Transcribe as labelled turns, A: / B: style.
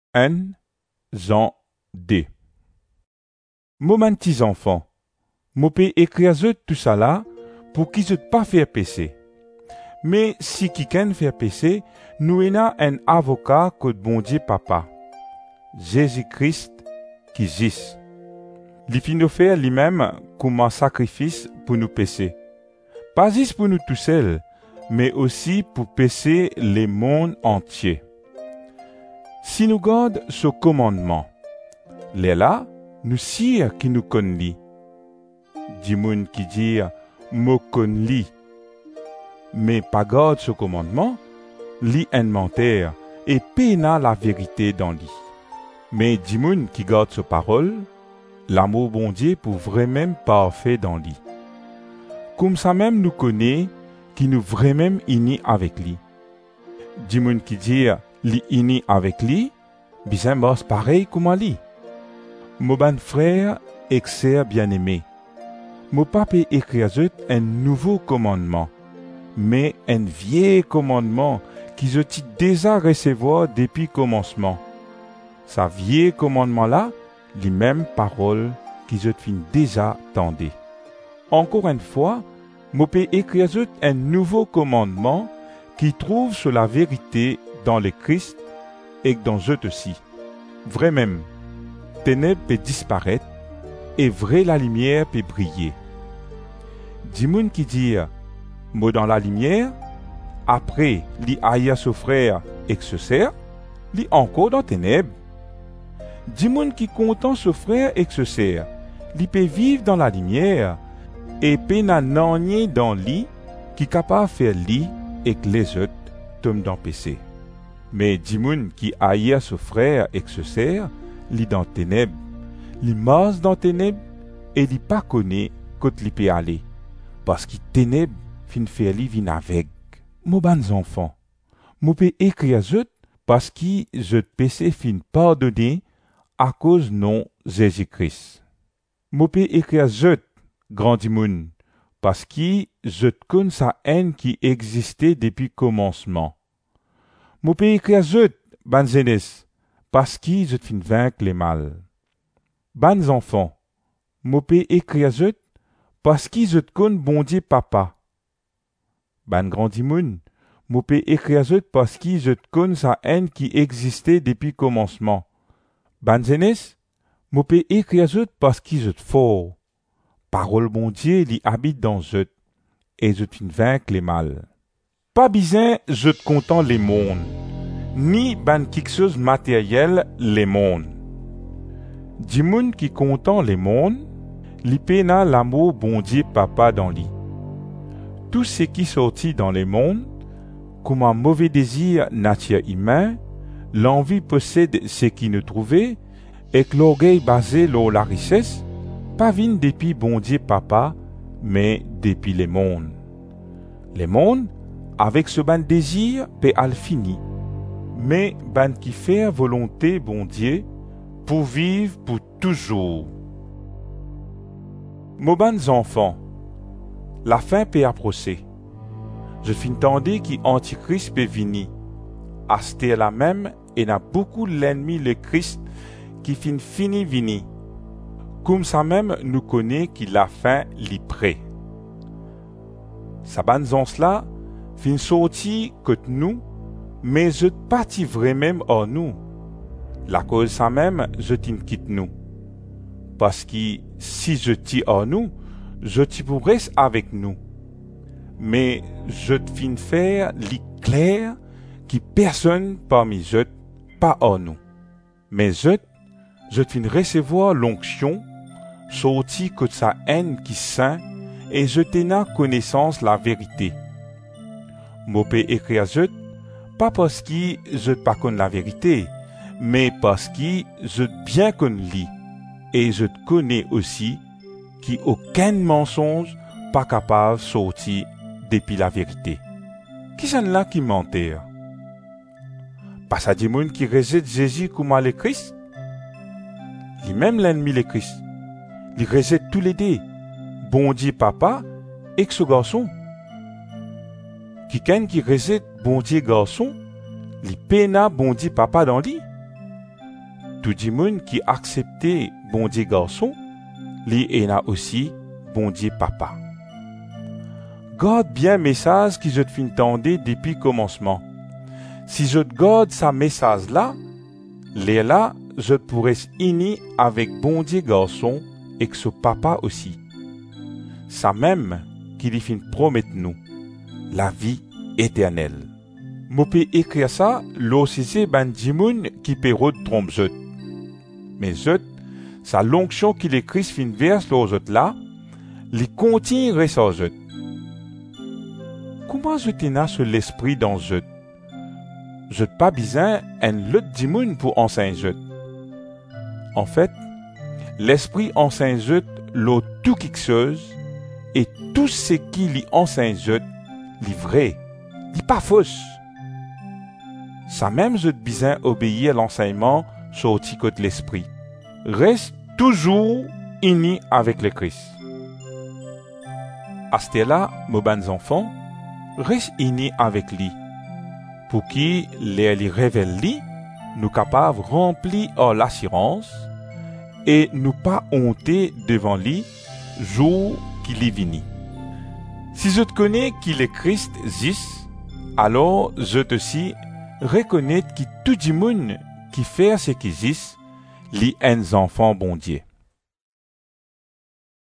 A: 1 Jean 2. Mon petits enfants, moi peux écrire tout ça là pour qu'ils ne pas faire péché. Mais si quelqu'un fait péché, nous avons un avocat que bon Dieu papa, Jésus-Christ qui gisse. Il finit faire lui-même comme un sacrifice pour nous pécher. Pas juste pour nous tout seuls, mais aussi pour pécher le monde entier. Si nous gardons ce commandement, les là, nous sire qui nous connaît. Du monde qui dit, me connaît, mais pas garde ce commandement, lit un menteur et peina la vérité dans lui. Mais du monde qui garde ce parole, l'amour bon Dieu pour vraiment parfait dans lui. Comme ça même nous connaît, qui nous vraiment unis avec lui. Du monde qui dit, li unis avec lui, bien boss pareil comme lui. Mon bon frère et sœur bien-aimé, mon papa écrit un nouveau commandement, mais un vieux commandement qui je t'ai déjà recevoir depuis commencement. Sa vieux commandement là, les mêmes paroles qui je t'ai déjà tendé. Encore une fois, mon papa écrit un nouveau commandement qui trouve sur la vérité dans le Christ et dans eux aussi. Vraiment, ténèbres peut disparaître et vrai la lumière peut briller. Du monde qui dit moi dans la lumière, après li haïa son frère et que se sert, li encore dans ténèbres. Du monde qui content son frère et que se sert, li peut vivre dans la lumière et peut n'en dans lui qui capable faire lui et que les autres tombent dans péché. Mais du monde qui haïa son frère et que se sert, li dans ténèbres, li marche dans ténèbres et li pas connaît côté li peut aller parce que ténèbres fin faire li vin avec. Mon bons enfants, moi peux écrire parce que je péché fin pardonné à cause non Jésus-Christ. Moi peux écrire grand du monde parce que je connais sa haine qui existait depuis commencement. Moi peux écrire ban jeunesse parce que je fin vaincre les mal. Bons enfants, moi peux écrire parce que je connais bon Dieu papa. Ban grand dimoun, moi peux écrire parce que je connais sa haine qui existait depuis commencement. Ban jeunesse, moi peux écrire parce que je fort. Parole bon Dieu li habite dans eux et je fin vaincre les mal. Pas besoin je content les mondes, ni ban quelque chose matériel les mondes. Du monde qui content les mondes, li pena l'amour bon Dieu papa dans lui. Tout ce qui sortit dans les mondes, comme un mauvais désir nature humain, l'envie possède ce qui ne trouvait, et que l'orgueil basé sur la richesse, pas vient depuis bon Dieu papa, mais depuis les mondes. Les mondes, avec ce ban désir, peut al fini, mais ban qui fait volonté bon Dieu, pour vivre pour toujours. Mes bons enfants, la fin peut approcher. Je fin tendez qui Antichrist peut venir. Aster la même et n'a beaucoup l'ennemi le Christ qui fin fini venir. Comme ça même nous connaît qui la fin l'y prêt. Sa banzance là fin sorti que nous, mais je parti vraiment en nous. La cause ça même je t'in quitte nous. Parce que si je t'y en nous, je t'y pourrais avec nous. Mais je te fin faire l'éclair qui personne parmi eux pas en nous. Mais je te fin recevoir l'onction, sorti que sa haine qui saint, et je t'ai connaissance la vérité. Moi peux écrire pas parce que je pas connais la vérité, mais parce que je bien connais lui. Et je te connais aussi qu'aucun mensonge pas capable de sortir depuis la vérité. Qui sont là qui mentent? Pas ça des gens qui rejettent Jésus comme le Christ? Lui-même l'ennemi le Christ. Il rejette tous les deux. Bon Dieu papa et ce garçon. Quelqu'un qui rejette bon Dieu garçon, il peine bon Dieu papa dans lui. tout le monde qui acceptait bon Dieu garçon, li en a aussi bon Dieu papa. Garde bien message qui je te fin tendre depuis commencement. Si je te garde sa message là, là, je pourrais uni avec bon Dieu garçon et que son papa aussi. Ça même qu'il y fin promettre nous, la vie éternelle. Moi peux écrire ça, l'OCC ben dimoun qui peut trompe zot. Mais zot, sa l'onction qu'il écrit fin verse l'autre là, li continue reste zot. Comment je t'en sur l'esprit dans zot? Je pas besoin un l'autre dimoun pour enseigner zot. En fait, l'esprit enseigne zot l'eau tout quelque chose et tout ce qui lui enseigne zot, li vrai, li pas fausse. Ça même zot besoin obéir à l'enseignement sorti de l'esprit. Reste toujours uni avec le Christ. À ce là, mes bons enfants, reste uni avec lui, pour qu'il les révèle lui, nous capables remplis en l'assurance et nous pas honter devant lui, jour qu'il est venu. Si je te connais qu'il est Christ Zis, alors je te aussi reconnais que tout le monde qui fait ce qu'il dit, li un enfant bon Dieu.